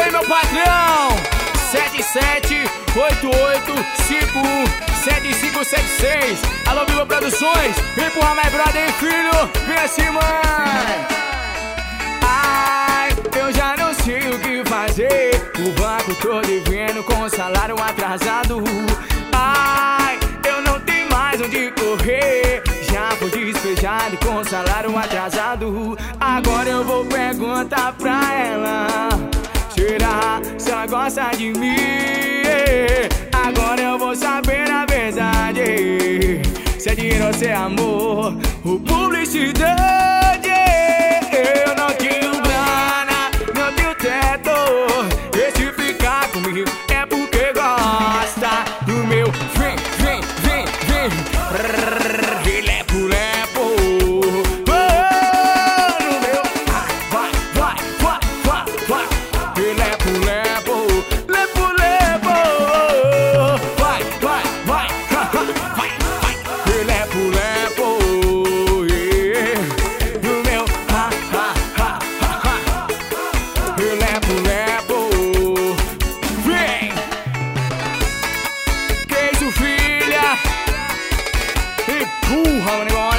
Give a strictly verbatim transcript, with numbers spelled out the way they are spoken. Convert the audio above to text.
aí, meu patrão. Sete sete oito oito cinco um sete cinco sete seis. Alô, Viva Produções. Empurra mais brother, hein, filho. Vem assim, mãe. Ai, eu já não sei o que fazer. O banco tô devendo com o salário atrasado. Ai, eu não tenho mais onde correr. Já fui despejado com o salário atrasado. Agora eu vou perguntar pra ela, será se ela gosta de mim? Agora eu vou saber a verdade, se é dinheiro ou se é amor ou publicidade. Eu não tenho grana, não tenho teto. E se ficar comigo é porque gosta do meu vem, vem, vem, vem. Lepo, lepo. Oh, no meu vai, vai, vai, vai, vai, vai. Lepo, lepo, lepo, lepo. Vai, vai, vai, vai, vai. Lepo, lepo, yeah. No meu ha, ha, ha, ha, ha. Lepo, lepo. Vem. Que isso, filha? Empurra o negócio.